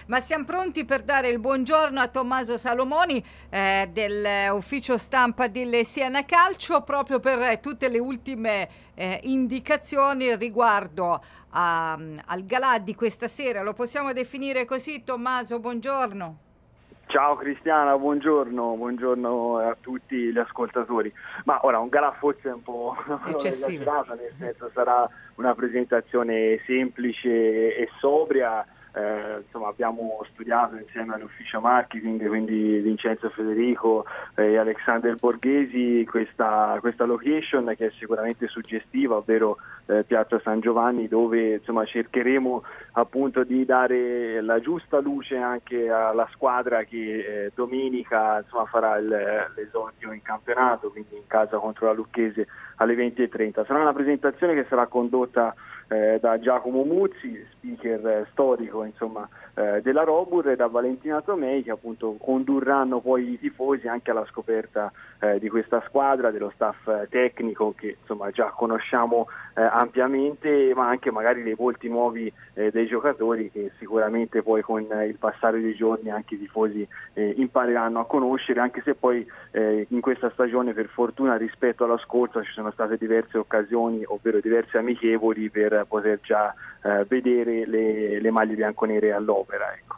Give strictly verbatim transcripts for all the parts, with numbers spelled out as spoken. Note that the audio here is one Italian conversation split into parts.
Ma siamo pronti per dare il buongiorno a Tommaso Salomoni eh, dell'ufficio stampa del Siena Calcio, proprio per eh, tutte le ultime eh, indicazioni riguardo a, al galà di questa sera. Lo possiamo definire così, Tommaso? Buongiorno. Ciao Cristiana, buongiorno, buongiorno a tutti gli ascoltatori. Ma ora un galà forse un po' esagerata, nel senso sarà una presentazione semplice e sobria. Eh, insomma, abbiamo studiato insieme all'ufficio marketing, quindi Vincenzo Federico e Alexander Borghesi, questa, questa location che è sicuramente suggestiva, ovvero eh, Piazza San Giovanni, dove insomma cercheremo appunto di dare la giusta luce anche alla squadra che eh, domenica insomma farà il, l'esordio in campionato, quindi in casa contro la Lucchese alle venti e trenta. Sarà una presentazione che sarà condotta Eh, da Giacomo Muzzi, speaker eh, storico insomma eh, della Robur, e da Valentina Tomei, che appunto condurranno poi i tifosi anche alla scoperta eh, di questa squadra, dello staff eh, tecnico che insomma già conosciamo eh, ampiamente, ma anche magari dei volti nuovi eh, dei giocatori che sicuramente poi con eh, il passare dei giorni anche i tifosi eh, impareranno a conoscere, anche se poi eh, in questa stagione per fortuna rispetto alla scorsa ci sono state diverse occasioni, ovvero diverse amichevoli per poter già eh, vedere le, le maglie bianconere all'opera, ecco.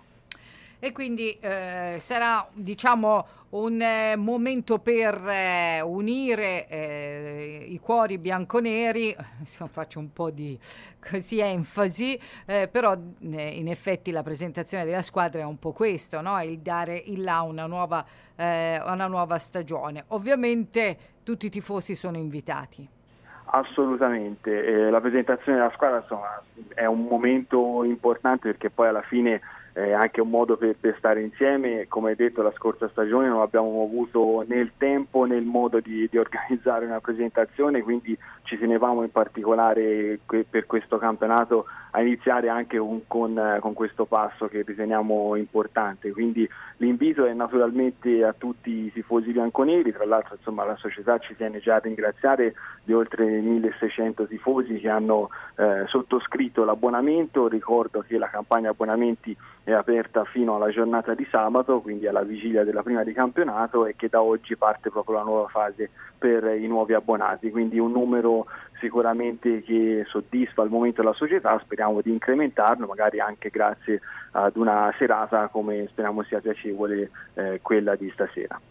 E quindi eh, sarà diciamo un eh, momento per eh, unire eh, i cuori bianconeri. Faccio un po' di così enfasi, eh, però eh, in effetti la presentazione della squadra è un po' questo, no? Il dare il là una nuova, eh, una nuova stagione. Ovviamente tutti i tifosi sono invitati. Assolutamente, eh, la presentazione della squadra insomma è un momento importante, perché poi alla fine è anche un modo per, per stare insieme. Come detto, la scorsa stagione non abbiamo avuto né il tempo né il modo di, di organizzare una presentazione, quindi ci tenevamo in particolare que- per questo campionato a iniziare anche un, con, con questo passo che riteniamo importante. Quindi l'invito è naturalmente a tutti i tifosi bianconeri. Tra l'altro insomma la società ci tiene già a ringraziare di oltre milleseicento tifosi che hanno eh, sottoscritto l'abbonamento. Ricordo che la campagna abbonamenti è aperta fino alla giornata di sabato, quindi alla vigilia della prima di campionato, e che da oggi parte proprio la nuova fase per i nuovi abbonati, quindi un numero sicuramente che soddisfa al momento la società. Speriamo di incrementarlo, magari anche grazie ad una serata come speriamo sia piacevole eh, quella di stasera.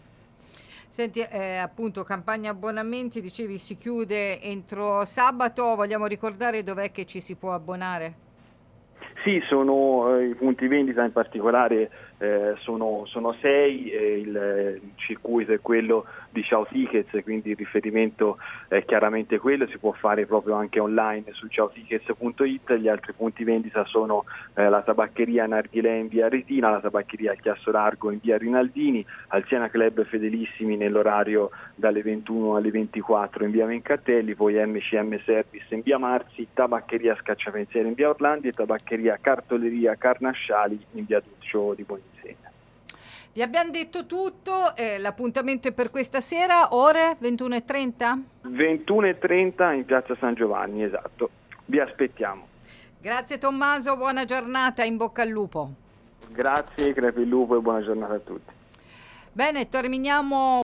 Senti, eh, appunto, campagna abbonamenti, dicevi si chiude entro sabato. Vogliamo ricordare dov'è che ci si può abbonare? Sì, sono eh, i punti vendita in particolare eh, sono, sono sei, eh, il, il circuito è quello di Ciao Tickets, quindi il riferimento è chiaramente quello, si può fare proprio anche online su ciao tickets punto it. Gli altri punti vendita sono eh, la tabaccheria Narghilè in via Retina, la tabaccheria Chiasso Largo in via Rinaldini, al Siena Club Fedelissimi nell'orario dalle ventuno alle ventiquattro in via Mencatelli, poi M C M Service in via Marzi, tabaccheria Scacciapensieri in via Orlandi e tabaccheria Cartoleria Carnasciali in via Duccio di Buoninsegna. Vi abbiamo detto tutto, eh, l'appuntamento è per questa sera, ore ventuno e trenta? ventuno e trenta in piazza San Giovanni, esatto. Vi aspettiamo. Grazie Tommaso, buona giornata, in bocca al lupo. Grazie, crepi il lupo e buona giornata a tutti. Bene, terminiamo